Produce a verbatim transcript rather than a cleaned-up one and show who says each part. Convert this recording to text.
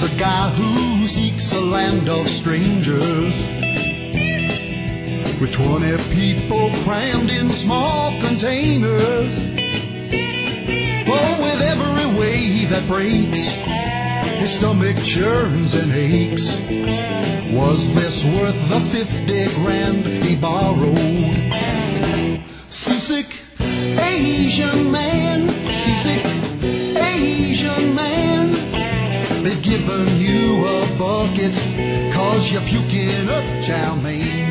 Speaker 1: a guy who seeks a land of strangers, with twenty people crammed in small containers. Oh, with every wave that breaks, his stomach churns and aches. Was this worth the fifty grand he borrowed? Seasick Asian man, seasick Asian man, they've given you a bucket 'cause you're puking up chow mein.